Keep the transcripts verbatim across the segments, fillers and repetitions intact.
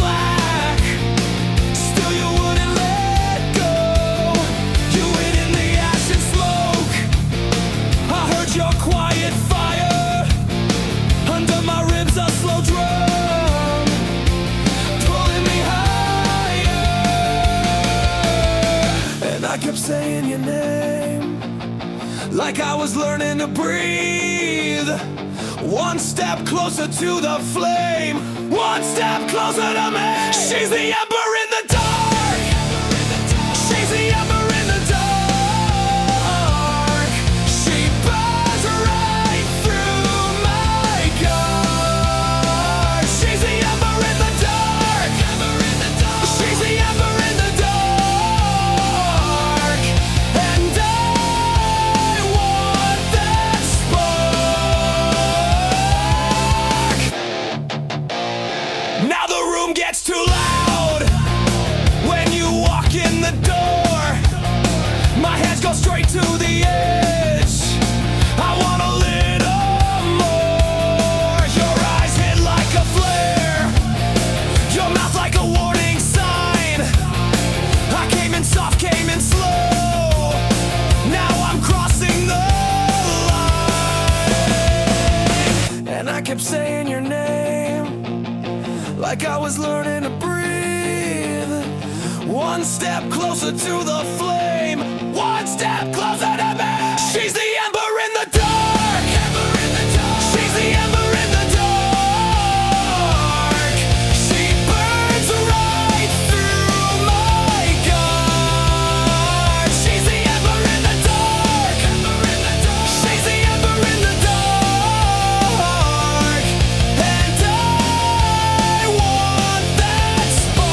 black, still you wouldn't let go. You hid in the ash and smoke. I heard your quiet fire. Under my ribs a slow drum, pulling me higher. And I kept saying your name, like I was learning to breathe. One step closer to the flame, one step closer to me. She's the ember in the dark. She's the ember in the dark. She burns right through my guard. She's the ember in the dark. She's the ember in the dark. And I want that spark. Now the room gets too loud when you walk in the door. My hands go straight to the edge. I want a little more. Your eyes hit like a flare, your mouth like a warning sign. I came in soft, came in slow. Now I'm crossing the line. And I kept saying your name, like I was learning to breathe. One step closer to the flame, one step closer to me. She's the ember in the dark. She's the ember in the dark. She burns right through my guard. She's the ember in the dark. She's the ember in the dark. And I want that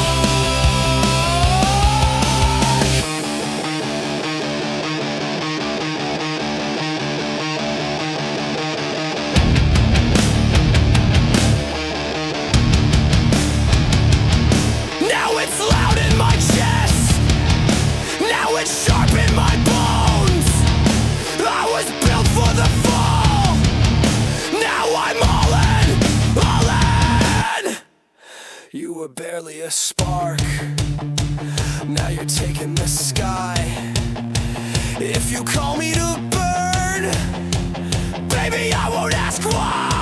Now it's loud in my chest. Now it's sharp in my bones. I was built for the fall. Now I'm all in, all in. You were barely a spark. Now you're taking the sky. If you call me to burn, baby, I won't ask why.